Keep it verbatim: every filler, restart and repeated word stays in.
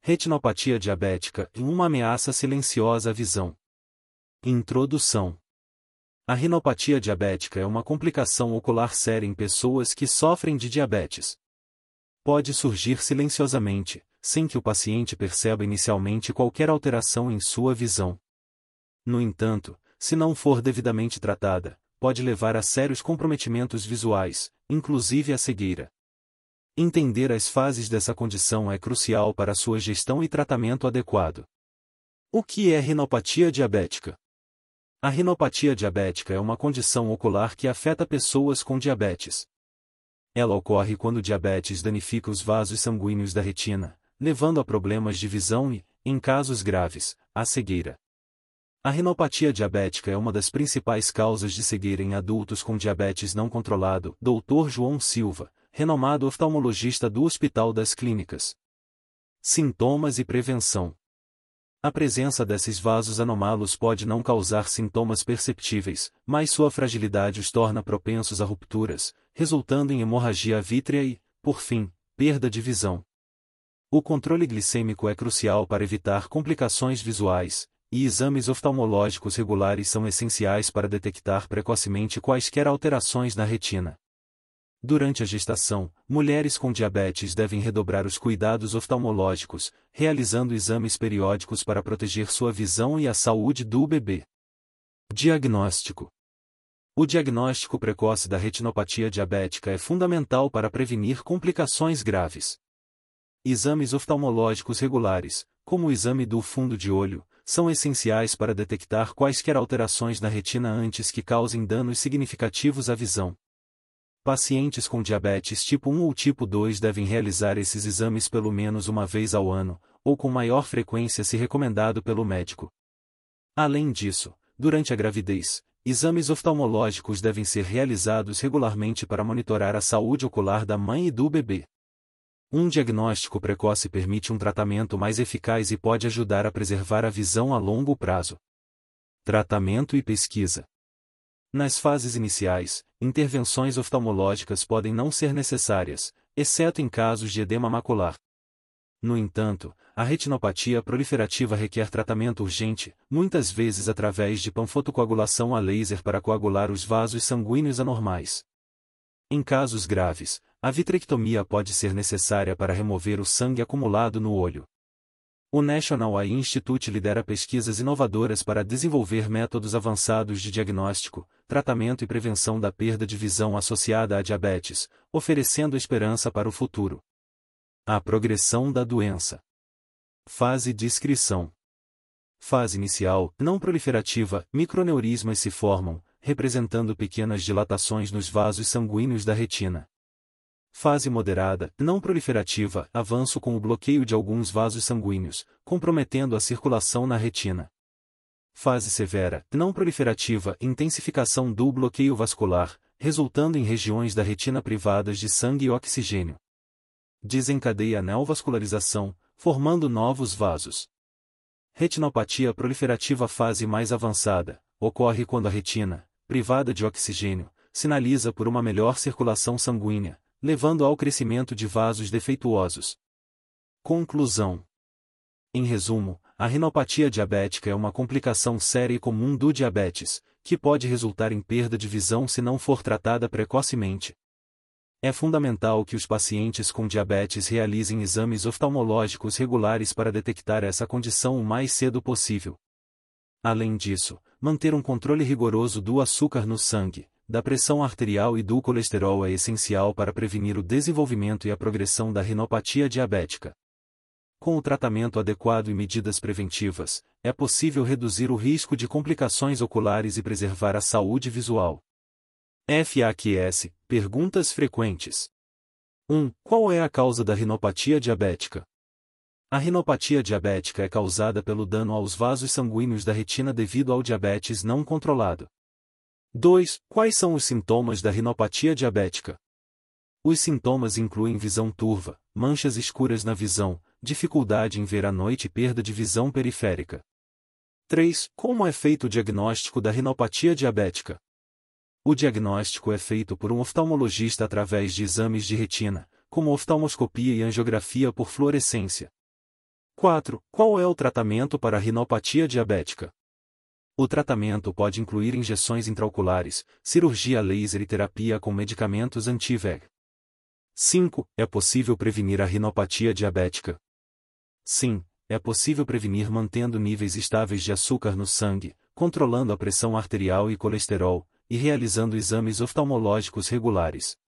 Retinopatia diabética é uma ameaça silenciosa à visão. Introdução. A rinopatia diabética é uma complicação ocular séria em pessoas que sofrem de diabetes. Pode surgir silenciosamente, sem que o paciente perceba inicialmente qualquer alteração em sua visão. No entanto, se não for devidamente tratada, pode levar a sérios comprometimentos visuais, inclusive a cegueira. Entender as fases dessa condição é crucial para sua gestão e tratamento adequado. O que é rinopatia diabética? A rinopatia diabética é uma condição ocular que afeta pessoas com diabetes. Ela ocorre quando o diabetes danifica os vasos sanguíneos da retina, levando a problemas de visão e, em casos graves, à cegueira. A rinopatia diabética é uma das principais causas de cegueira em adultos com diabetes não controlado. doutor João Silva, renomado oftalmologista do Hospital das Clínicas. Sintomas e prevenção. A presença desses vasos anômalos pode não causar sintomas perceptíveis, mas sua fragilidade os torna propensos a rupturas, resultando em hemorragia vítrea e, por fim, perda de visão. O controle glicêmico é crucial para evitar complicações visuais, e exames oftalmológicos regulares são essenciais para detectar precocemente quaisquer alterações na retina. Durante a gestação, mulheres com diabetes devem redobrar os cuidados oftalmológicos, realizando exames periódicos para proteger sua visão e a saúde do bebê. Diagnóstico. O diagnóstico precoce da retinopatia diabética é fundamental para prevenir complicações graves. Exames oftalmológicos regulares, como o exame do fundo de olho, são essenciais para detectar quaisquer alterações na retina antes que causem danos significativos à visão. Pacientes com diabetes tipo um ou tipo dois devem realizar esses exames pelo menos uma vez ao ano, ou com maior frequência se recomendado pelo médico. Além disso, durante a gravidez, exames oftalmológicos devem ser realizados regularmente para monitorar a saúde ocular da mãe e do bebê. Um diagnóstico precoce permite um tratamento mais eficaz e pode ajudar a preservar a visão a longo prazo. Tratamento e pesquisa. Nas fases iniciais, intervenções oftalmológicas podem não ser necessárias, exceto em casos de edema macular. No entanto, a retinopatia proliferativa requer tratamento urgente, muitas vezes através de panfotocoagulação a laser para coagular os vasos sanguíneos anormais. Em casos graves, a vitrectomia pode ser necessária para remover o sangue acumulado no olho. O National Eye Institute lidera pesquisas inovadoras para desenvolver métodos avançados de diagnóstico, tratamento e prevenção da perda de visão associada à diabetes, oferecendo esperança para o futuro. A progressão da doença. Fase de inscrição. Fase inicial, não proliferativa, microneurismas se formam, representando pequenas dilatações nos vasos sanguíneos da retina. Fase moderada, não proliferativa, avanço com o bloqueio de alguns vasos sanguíneos, comprometendo a circulação na retina. Fase severa, não proliferativa, intensificação do bloqueio vascular, resultando em regiões da retina privadas de sangue e oxigênio. Desencadeia a neovascularização, formando novos vasos. Retinopatia proliferativa fase mais avançada, ocorre quando a retina, privada de oxigênio, sinaliza por uma melhor circulação sanguínea, levando ao crescimento de vasos defeituosos. Conclusão. Em resumo, a rinopatia diabética é uma complicação séria e comum do diabetes, que pode resultar em perda de visão se não for tratada precocemente. É fundamental que os pacientes com diabetes realizem exames oftalmológicos regulares para detectar essa condição o mais cedo possível. Além disso, manter um controle rigoroso do açúcar no sangue, da pressão arterial e do colesterol é essencial para prevenir o desenvolvimento e a progressão da rinopatia diabética. Com o tratamento adequado e medidas preventivas, é possível reduzir o risco de complicações oculares e preservar a saúde visual. F A Q S, perguntas frequentes. um. Qual é a causa da rinopatia diabética? A rinopatia diabética é causada pelo dano aos vasos sanguíneos da retina devido ao diabetes não controlado. dois. Quais são os sintomas da rinopatia diabética? Os sintomas incluem visão turva, manchas escuras na visão, dificuldade em ver à noite e perda de visão periférica. três. Como é feito o diagnóstico da rinopatia diabética? O diagnóstico é feito por um oftalmologista através de exames de retina, como oftalmoscopia e angiografia por fluorescência. quatro. Qual é o tratamento para a rinopatia diabética? O tratamento pode incluir injeções intraoculares, cirurgia laser e terapia com medicamentos anti-V E G. cinco. É possível prevenir a rinopatia diabética? Sim, é possível prevenir mantendo níveis estáveis de açúcar no sangue, controlando a pressão arterial e colesterol, e realizando exames oftalmológicos regulares.